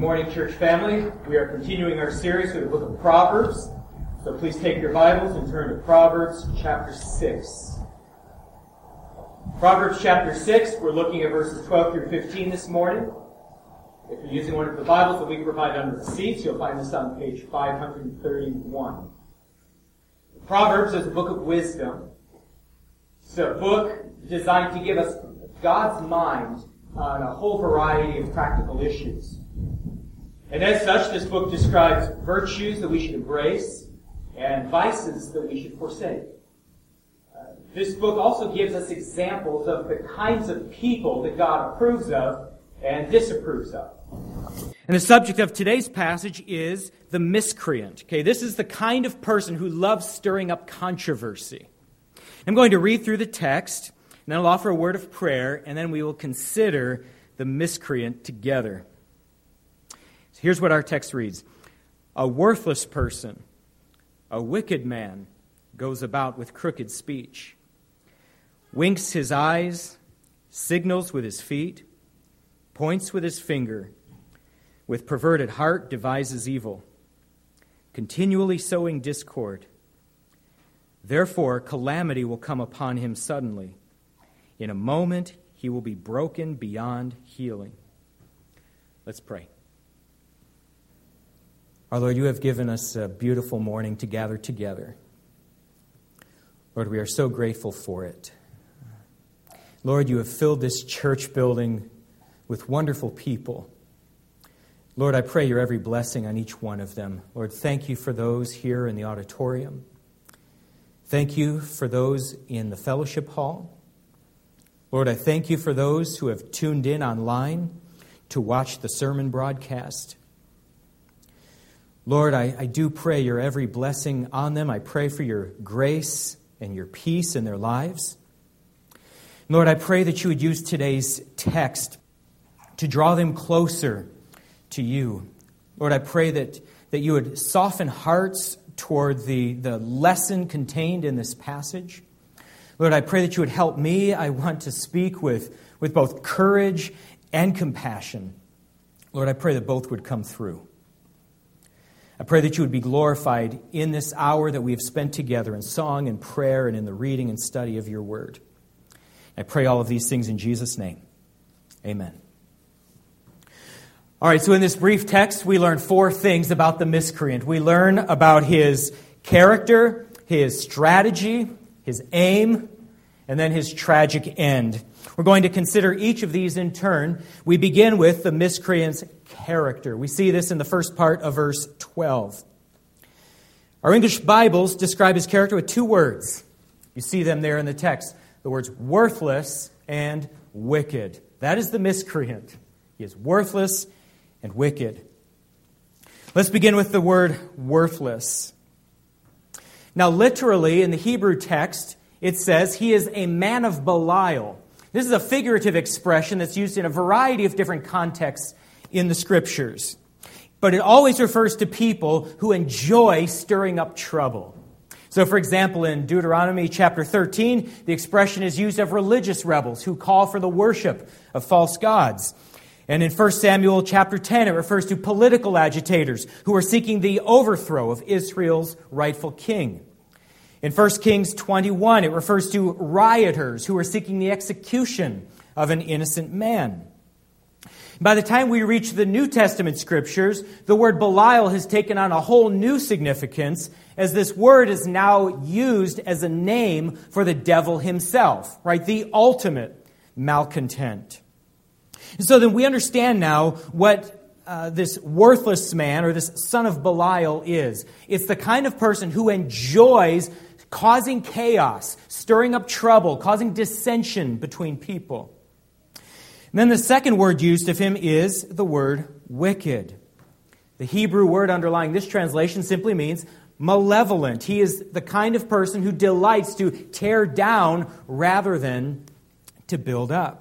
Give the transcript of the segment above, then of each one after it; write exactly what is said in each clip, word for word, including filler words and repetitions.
morning, church family. We are continuing our series with the book of Proverbs. So please take your Bibles and turn to Proverbs chapter six. Proverbs chapter six, we're looking at verses twelve through fifteen this morning. If you're using one of the Bibles that we provide under the seats, you'll find this on page five thirty-one. Proverbs is a book of wisdom. It's a book designed to give us God's mind on a whole variety of practical issues. And as such, this book describes virtues that we should embrace and vices that we should forsake. Uh, this book also gives us examples of the kinds of people that God approves of and disapproves of. And the subject of today's passage is the miscreant. Okay, this is the kind of person who loves stirring up controversy. I'm going to read through the text, and then I'll offer a word of prayer, and then we will consider the miscreant together. So here's what our text reads. A worthless person, a wicked man, goes about with crooked speech, winks his eyes, signals with his feet, points with his finger, with perverted heart devises evil, continually sowing discord. Therefore, calamity will come upon him suddenly. In a moment, he will be broken beyond healing. Let's pray. Our Lord, you have given us a beautiful morning to gather together. Lord, we are so grateful for it. Lord, you have filled this church building with wonderful people. Lord, I pray your every blessing on each one of them. Lord, thank you for those here in the auditorium. Thank you for those in the fellowship hall. Lord, I thank you for those who have tuned in online to watch the sermon broadcast. Lord, I, I do pray your every blessing on them. I pray for your grace and your peace in their lives. Lord, I pray that you would use today's text to draw them closer to you. Lord, I pray that, that you would soften hearts toward the, the lesson contained in this passage. Lord, I pray that you would help me. I want to speak with, with both courage and compassion. Lord, I pray that both would come through. I pray that you would be glorified in this hour that we have spent together in song and prayer and in the reading and study of your word. I pray all of these things in Jesus' name. Amen. All right, so in this brief text, we learn four things about the miscreant. We learn about his character, his strategy, his aim, and then his tragic end. We're going to consider each of these in turn. We begin with the miscreant's character. We see this in the first part of verse twelve. Our English Bibles describe his character with two words. You see them there in the text. The words worthless and wicked. That is the miscreant. He is worthless and wicked. Let's begin with the word worthless. Now, literally, in the Hebrew text, it says he is a man of Belial. This is a figurative expression that's used in a variety of different contexts in the Scriptures. But it always refers to people who enjoy stirring up trouble. So, for example, in Deuteronomy chapter thirteen, the expression is used of religious rebels who call for the worship of false gods. And in First Samuel chapter ten, it refers to political agitators who are seeking the overthrow of Israel's rightful king. In First Kings twenty-one, it refers to rioters who are seeking the execution of an innocent man. By the time we reach the New Testament scriptures, the word Belial has taken on a whole new significance, as this word is now used as a name for the devil himself, right? The ultimate malcontent. So then we understand now what uh, this worthless man or this son of Belial is. It's the kind of person who enjoys causing chaos, stirring up trouble, causing dissension between people. And then the second word used of him is the word wicked. The Hebrew word underlying this translation simply means malevolent. He is the kind of person who delights to tear down rather than to build up.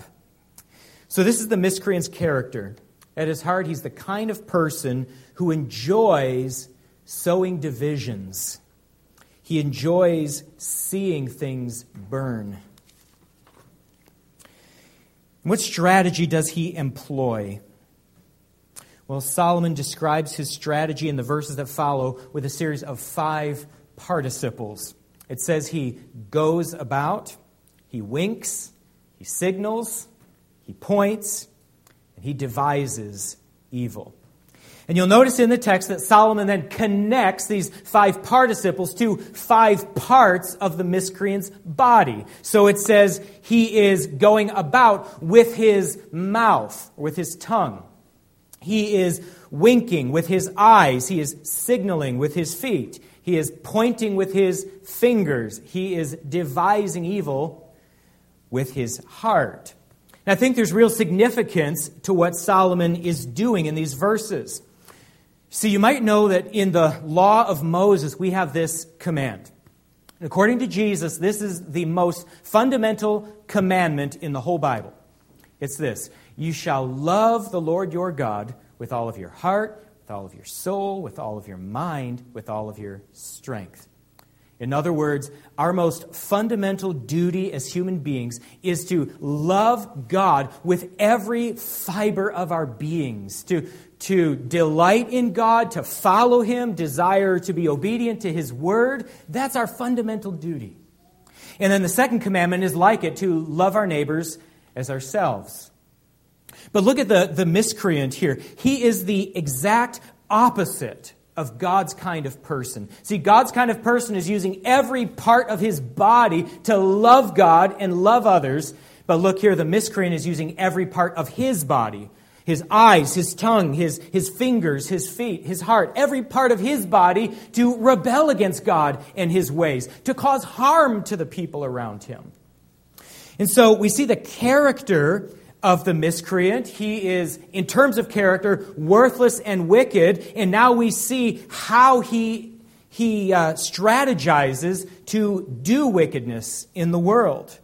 So this is the miscreant's character. At his heart, he's the kind of person who enjoys sowing divisions. He enjoys seeing things burn. What strategy does he employ? Well, Solomon describes his strategy in the verses that follow with a series of five participles. It says he goes about, he winks, he signals, he points, and he devises evil. And you'll notice in the text that Solomon then connects these five participles to five parts of the miscreant's body. So it says he is going about with his mouth, or with his tongue. He is winking with his eyes. He is signaling with his feet. He is pointing with his fingers. He is devising evil with his heart. And I think there's real significance to what Solomon is doing in these verses. See, you might know that in the law of Moses, we have this command. According to Jesus, this is the most fundamental commandment in the whole Bible. It's this: you shall love the Lord your God with all of your heart, with all of your soul, with all of your mind, with all of your strength. In other words, our most fundamental duty as human beings is to love God with every fiber of our beings, to, to delight in God, to follow Him, desire to be obedient to His Word. That's our fundamental duty. And then the second commandment is like it, to love our neighbors as ourselves. But look at the, the miscreant here. He is the exact opposite of God's kind of person. See, God's kind of person is using every part of his body to love God and love others. But look here, the miscreant is using every part of his body. His eyes, his tongue, his, his fingers, his feet, his heart, every part of his body to rebel against God and his ways, to cause harm to the people around him. And so we see the character of the miscreant. He is, in terms of character, worthless and wicked. And now we see how he, he uh, strategizes to do wickedness in the world.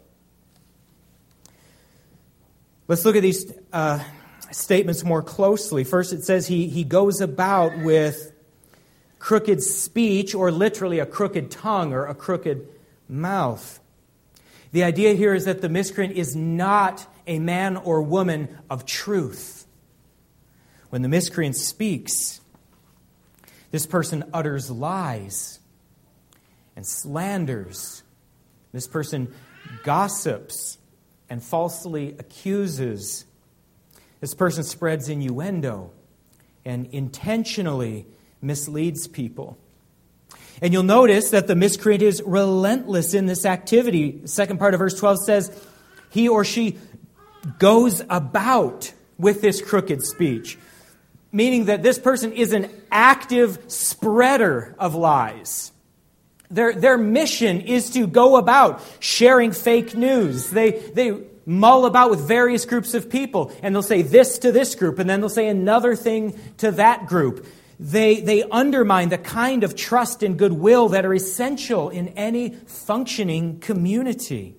Let's look at these uh, statements more closely. First, it says he, he goes about with crooked speech, or literally a crooked tongue or a crooked mouth. The idea here is that the miscreant is not a man or woman of truth. When the miscreant speaks, this person utters lies and slanders. This person gossips and falsely accuses. This person spreads innuendo and intentionally misleads people. And you'll notice that the miscreant is relentless in this activity. The second part of verse twelve says, he or she goes about with this crooked speech, meaning that this person is an active spreader of lies. Their, their mission is to go about sharing fake news. They, they mull about with various groups of people, and they'll say this to this group, and then they'll say another thing to that group. They, they undermine the kind of trust and goodwill that are essential in any functioning community.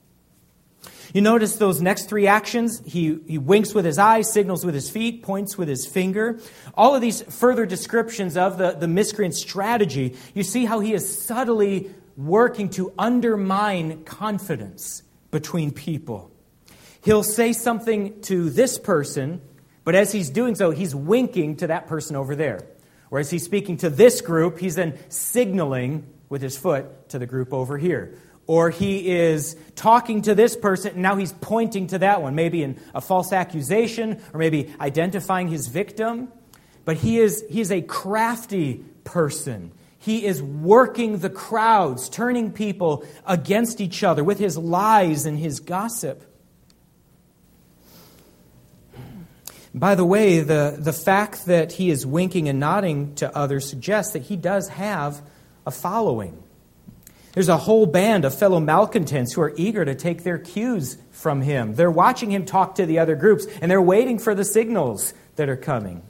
You notice those next three actions. He, he winks with his eyes, signals with his feet, points with his finger. All of these further descriptions of the, the miscreant strategy, you see how he is subtly working to undermine confidence between people. He'll say something to this person, but as he's doing so, he's winking to that person over there. Or as he's speaking to this group, he's then signaling with his foot to the group over here. Or he is talking to this person, and now he's pointing to that one, maybe in a false accusation, or maybe identifying his victim. But he is, he is a crafty person. He is working the crowds, turning people against each other with his lies and his gossip. By the way, the, the fact that he is winking and nodding to others suggests that he does have a following. There's a whole band of fellow malcontents who are eager to take their cues from him. They're watching him talk to the other groups, and they're waiting for the signals that are coming.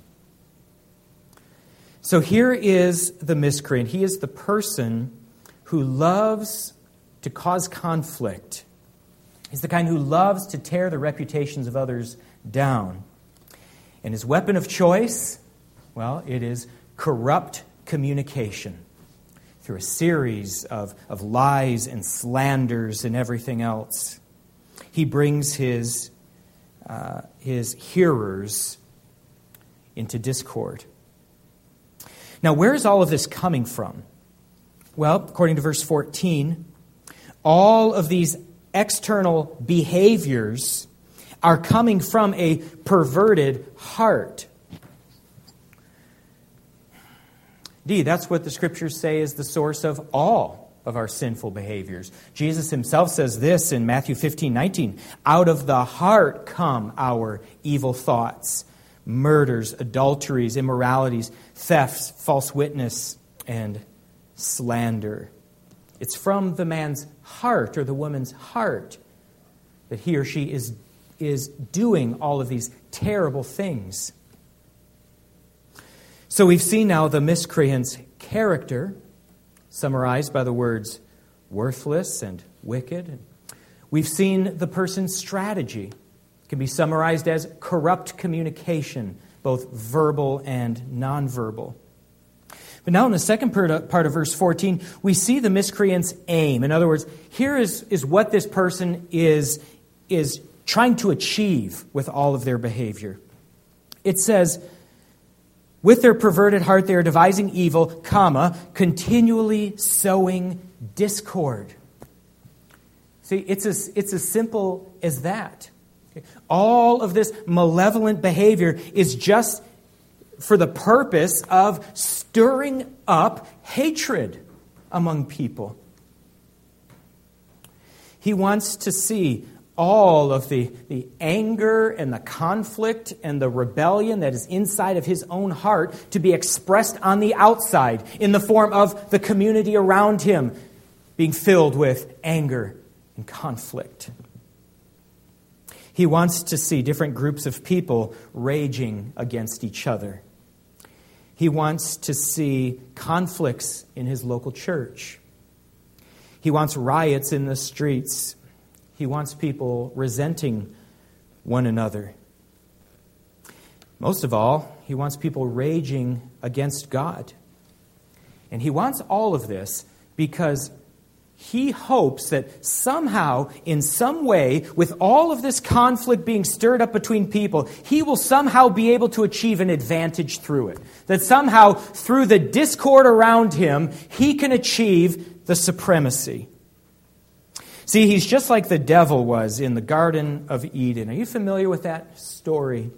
So here is the miscreant. He is the person who loves to cause conflict. He's the kind who loves to tear the reputations of others down. And his weapon of choice, well, it is corrupt communication through a series of, of lies and slanders and everything else. He brings his, uh, his hearers into discord. Now, where is all of this coming from? Well, according to verse fourteen, all of these external behaviors are coming from a perverted heart. Indeed, that's what the Scriptures say is the source of all of our sinful behaviors. Jesus himself says this in Matthew fifteen nineteen, "Out of the heart come our evil thoughts, murders, adulteries, immoralities, thefts, false witness, and slander." It's from the man's heart or the woman's heart that he or she is, is doing all of these terrible things. So we've seen now the miscreant's character, summarized by the words worthless and wicked. We've seen the person's strategy. It can be summarized as corrupt communication, both verbal and nonverbal. But now in the second part of verse fourteen, we see the miscreant's aim. In other words, here is, is what this person is, is trying to achieve with all of their behavior. It says, with their perverted heart they are devising evil, comma, continually sowing discord. See, it's as, it's as simple as that. All of this malevolent behavior is just for the purpose of stirring up hatred among people. He wants to see all of the, the anger and the conflict and the rebellion that is inside of his own heart to be expressed on the outside in the form of the community around him being filled with anger and conflict. He wants to see different groups of people raging against each other. He wants to see conflicts in his local church. He wants riots in the streets. He wants people resenting one another. Most of all, he wants people raging against God. And he wants all of this because he hopes that somehow, in some way, with all of this conflict being stirred up between people, he will somehow be able to achieve an advantage through it. That somehow, through the discord around him, he can achieve the supremacy. See, he's just like the devil was in the Garden of Eden. Are you familiar with that story?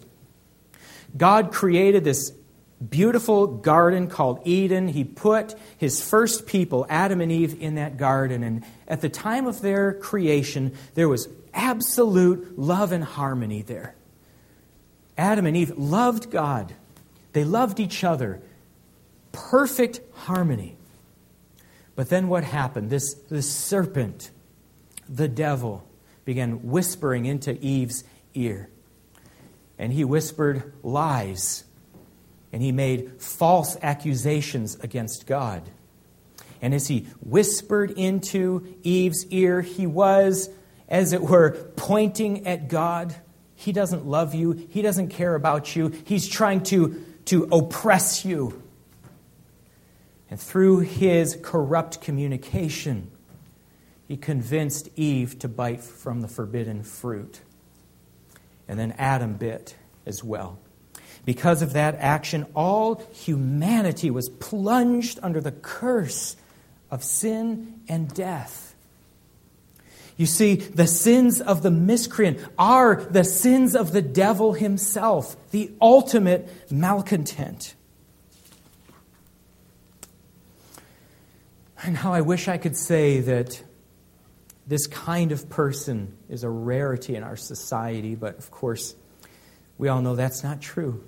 God created this beautiful garden called Eden. He put his first people, Adam and Eve, in that garden. And at the time of their creation, there was absolute love and harmony there. Adam and Eve loved God. They loved each other. Perfect harmony. But then what happened? This, this serpent, the devil, began whispering into Eve's ear. And he whispered lies. And he made false accusations against God. And as he whispered into Eve's ear, he was, as it were, pointing at God. He doesn't love you. He doesn't care about you. He's trying to, to oppress you. And through his corrupt communication, he convinced Eve to bite from the forbidden fruit. And then Adam bit as well. Because of that action, all humanity was plunged under the curse of sin and death. You see, the sins of the miscreant are the sins of the devil himself, the ultimate malcontent. And how I wish I could say that this kind of person is a rarity in our society, but of course, we all know that's not true.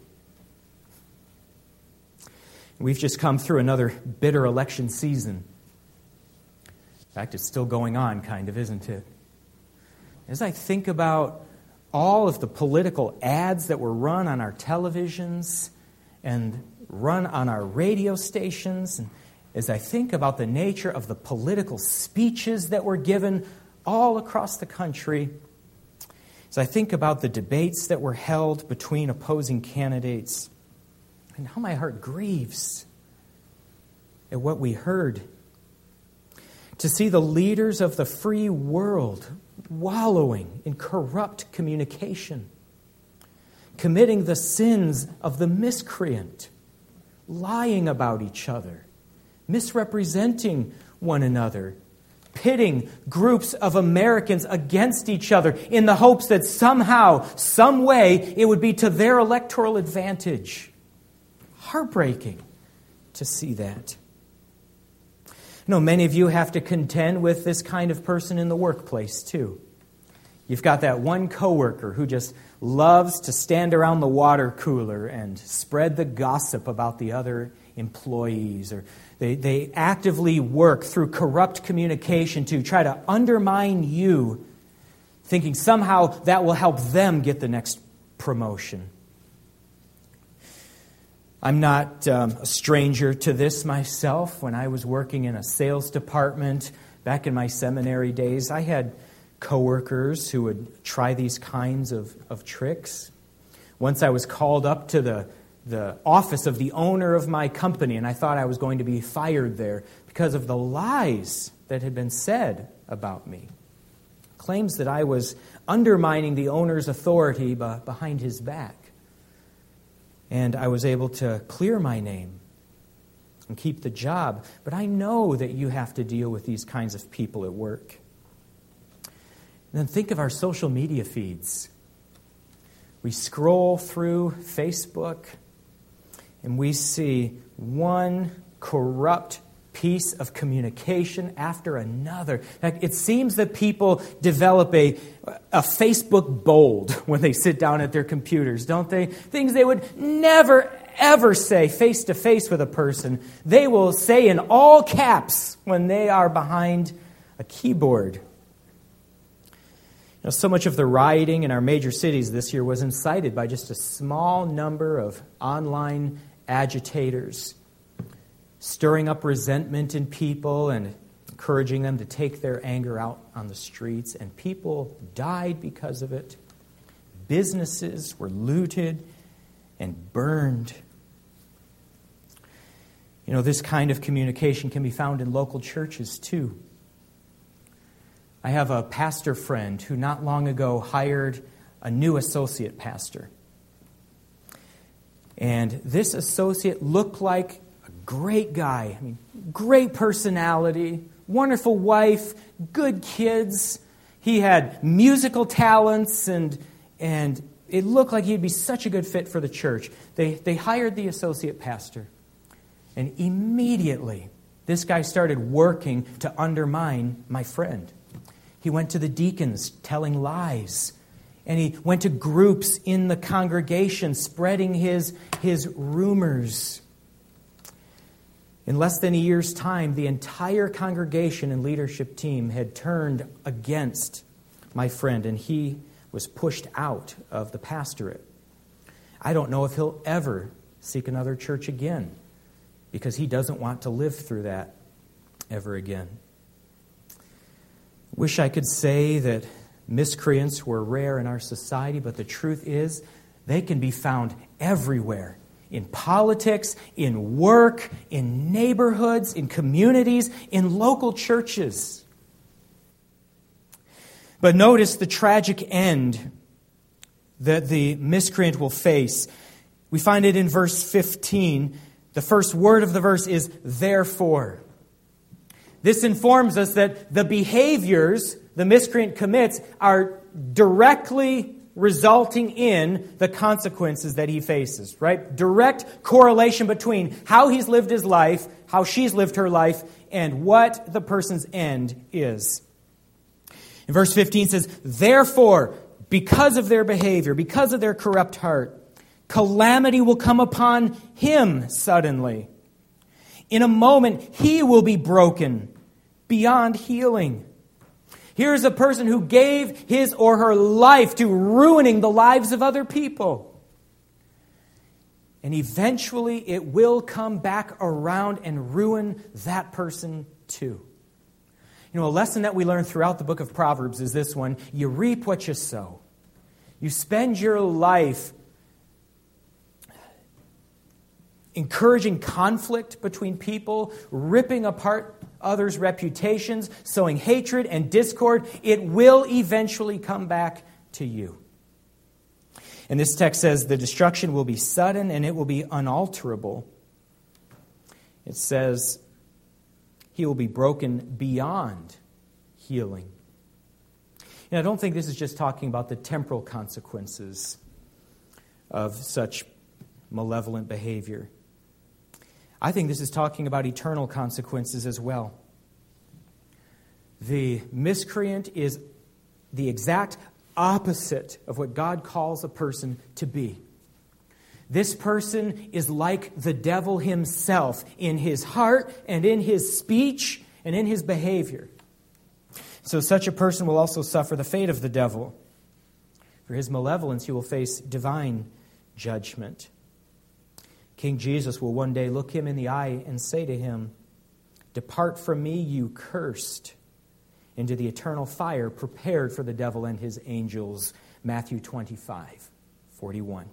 We've just come through another bitter election season. In fact, it's still going on, kind of, isn't it? As I think about all of the political ads that were run on our televisions and run on our radio stations, and as I think about the nature of the political speeches that were given all across the country, as I think about the debates that were held between opposing candidates, and how my heart grieves at what we heard. To see the leaders of the free world wallowing in corrupt communication. committing the sins of the miscreant, lying about each other, misrepresenting one another, pitting groups of Americans against each other in the hopes that somehow, some way, it would be to their electoral advantage. Heartbreaking to see that. I know many of you have to contend with this kind of person in the workplace too. You've got that one coworker who just loves to stand around the water cooler and spread the gossip about the other employees, or they, they actively work through corrupt communication to try to undermine you, thinking somehow that will help them get the next promotion. I'm not um, a stranger to this myself. When I was working in a sales department back in my seminary days, I had coworkers who would try these kinds of, of tricks. Once I was called up to the, the office of the owner of my company, and I thought I was going to be fired there because of the lies that had been said about me. Claims that I was undermining the owner's authority b- behind his back. And I was able to clear my name and keep the job. But I know that you have to deal with these kinds of people at work. And then think of our social media feeds. We scroll through Facebook and we see one corrupt piece of communication after another. It seems that people develop a, a Facebook bold when they sit down at their computers, don't they? Things they would never, ever say face to face with a person. They will say in all caps when they are behind a keyboard. You know, so much of the rioting in our major cities this year was incited by just a small number of online agitators, stirring up resentment in people and encouraging them to take their anger out on the streets. And people died because of it. Businesses were looted and burned. You know, this kind of communication can be found in local churches too. I have a pastor friend who not long ago hired a new associate pastor. And this associate looked like a great guy. I mean, great personality, wonderful wife, good kids. He had musical talents, and and it looked like he'd be such a good fit for the church. They they hired the associate pastor. And immediately, this guy started working to undermine my friend. He went to the deacons telling lies. And he went to groups in the congregation spreading his, his rumors. In less than a year's time, the entire congregation and leadership team had turned against my friend, and he was pushed out of the pastorate. I don't know if he'll ever seek another church again, because he doesn't want to live through that ever again. Wish I could say that miscreants were rare in our society, but the truth is they can be found everywhere. In politics, in work, in neighborhoods, in communities, in local churches. But notice the tragic end that the miscreant will face. We find it in verse fifteen. The first word of the verse is therefore. This informs us that the behaviors the miscreant commits are directly resulting in the consequences that he faces, right? Direct correlation between how he's lived his life, how she's lived her life, and what the person's end is. In verse fifteen it says, therefore, because of their behavior, because of their corrupt heart, calamity will come upon him suddenly. In a moment, he will be broken beyond healing. Here's a person who gave his or her life to ruining the lives of other people. And eventually it will come back around and ruin that person too. You know, a lesson that we learn throughout the book of Proverbs is this one. You reap what you sow. You spend your life encouraging conflict between people, ripping apart others' reputations, sowing hatred and discord. It will eventually come back to you. And this text says the destruction will be sudden and it will be unalterable. It says he will be broken beyond healing. And I don't think this is just talking about the temporal consequences of such malevolent behavior. I think this is talking about eternal consequences as well. The miscreant is the exact opposite of what God calls a person to be. This person is like the devil himself in his heart and in his speech and in his behavior. So such a person will also suffer the fate of the devil. For his malevolence, he will face divine judgment. King Jesus will one day look him in the eye and say to him, "Depart from me, you cursed, into the eternal fire prepared for the devil and his angels." Matthew twenty-five, forty-one.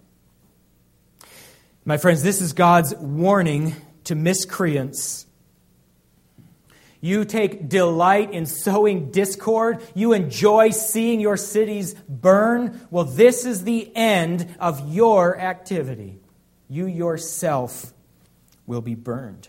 My friends, this is God's warning to miscreants. You take delight in sowing discord. You enjoy seeing your cities burn. Well, this is the end of your activity. You yourself will be burned.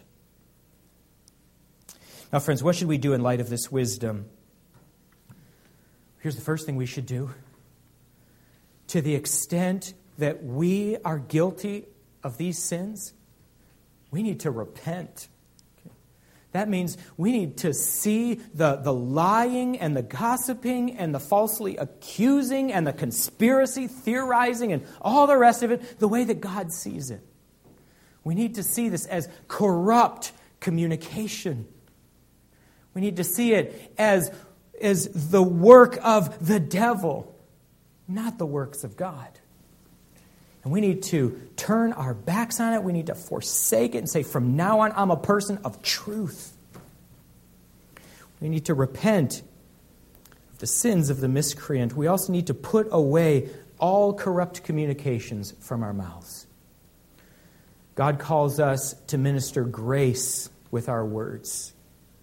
Now, friends, what should we do in light of this wisdom? Here's the first thing we should do. To the extent that we are guilty of these sins, we need to repent. That means we need to see the, the lying and the gossiping and the falsely accusing and the conspiracy theorizing and all the rest of it the way that God sees it. We need to see this as corrupt communication. We need to see it as, as the work of the devil, not the works of God. And we need to turn our backs on it. We need to forsake it and say, from now on, I'm a person of truth. We need to repent of the sins of the miscreant. We also need to put away all corrupt communications from our mouths. God calls us to minister grace with our words.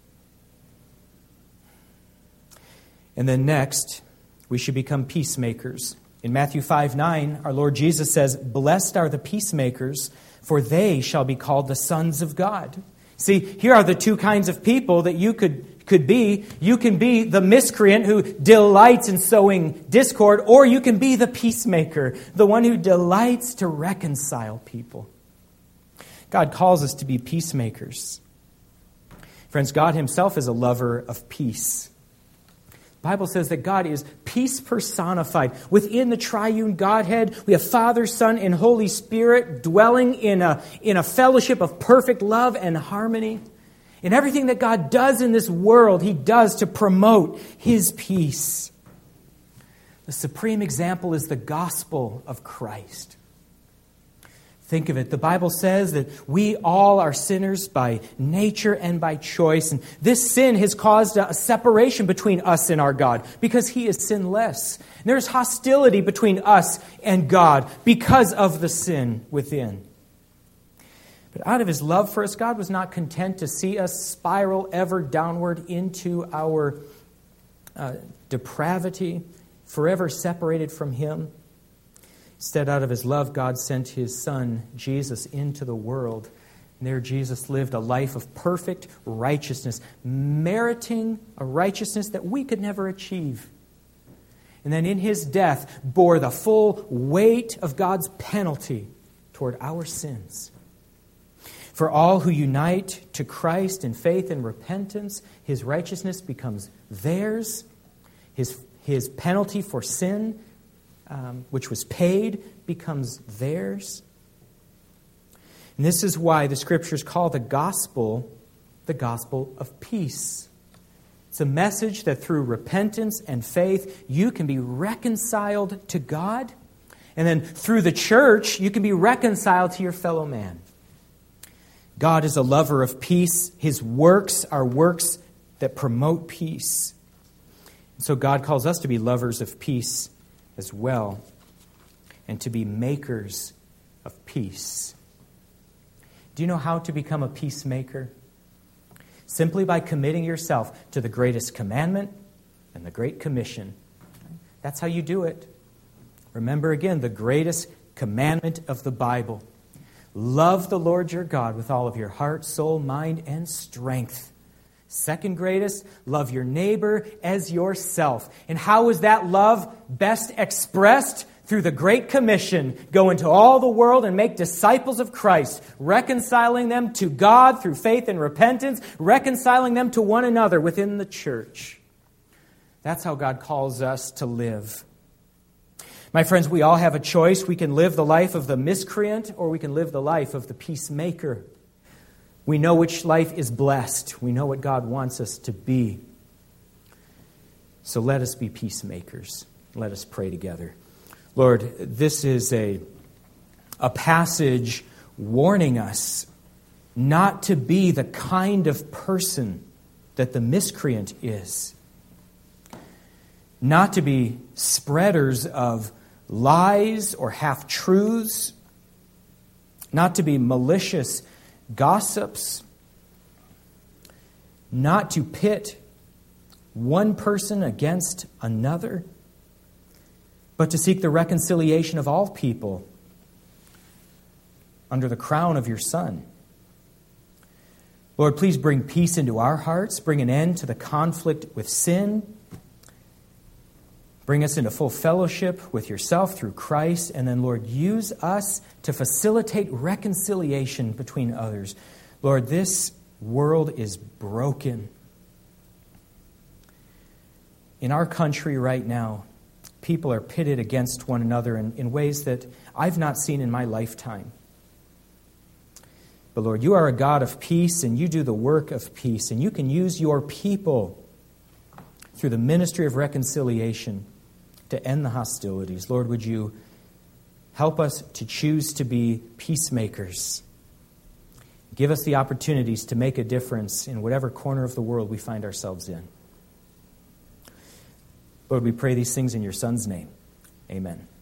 And then next, we should become peacemakers. In Matthew five nine, our Lord Jesus says, "Blessed are the peacemakers, for they shall be called the sons of God." See, here are the two kinds of people that you could, could be. You can be the miscreant who delights in sowing discord, or you can be the peacemaker, the one who delights to reconcile people. God calls us to be peacemakers. Friends, God himself is a lover of peace. The Bible says that God is peace personified. Within the triune Godhead, we have Father, Son, and Holy Spirit dwelling in a, in a fellowship of perfect love and harmony. And everything that God does in this world, he does to promote his peace. The supreme example is the gospel of Christ. Think of it. The Bible says that we all are sinners by nature and by choice. And this sin has caused a separation between us and our God because he is sinless. And there's hostility between us and God because of the sin within. But out of his love for us, God was not content to see us spiral ever downward into our uh, depravity, forever separated from him. Instead, out of his love, God sent his Son, Jesus, into the world. And there Jesus lived a life of perfect righteousness, meriting a righteousness that we could never achieve. And then in his death, bore the full weight of God's penalty toward our sins. For all who unite to Christ in faith and repentance, his righteousness becomes theirs. His, his penalty for sin, Um, which was paid, becomes theirs. And this is why the Scriptures call the gospel the gospel of peace. It's a message that through repentance and faith, you can be reconciled to God. And then through the church, you can be reconciled to your fellow man. God is a lover of peace. His works are works that promote peace. And so God calls us to be lovers of peace as well, and to be makers of peace. Do you know how to become a peacemaker? Simply by committing yourself to the greatest commandment and the Great Commission. That's how you do it. Remember again the greatest commandment of the Bible. Love the Lord your God with all of your heart, soul, mind, and strength. Second greatest, love your neighbor as yourself. And how is that love best expressed? Through the Great Commission, go into all the world and make disciples of Christ, reconciling them to God through faith and repentance, reconciling them to one another within the church. That's how God calls us to live. My friends, we all have a choice. We can live the life of the miscreant, or we can live the life of the peacemaker. We know which life is blessed. We know what God wants us to be. So let us be peacemakers. Let us pray together. Lord, this is a, a passage warning us not to be the kind of person that the miscreant is. Not to be spreaders of lies or half-truths. Not to be malicious gossips. Not to pit one person against another, but to seek the reconciliation of all people under the crown of your Son. Lord, please bring peace into our hearts. Bring an end to the conflict with sin. Bring us into full fellowship with yourself through Christ. And then, Lord, use us to facilitate reconciliation between others. Lord, this world is broken. In our country right now, people are pitted against one another in, in ways that I've not seen in my lifetime. But Lord, you are a God of peace, and you do the work of peace, and you can use your people through the ministry of reconciliation to end the hostilities. Lord, would you help us to choose to be peacemakers? Give us the opportunities to make a difference in whatever corner of the world we find ourselves in. Lord, we pray these things in your Son's name. Amen.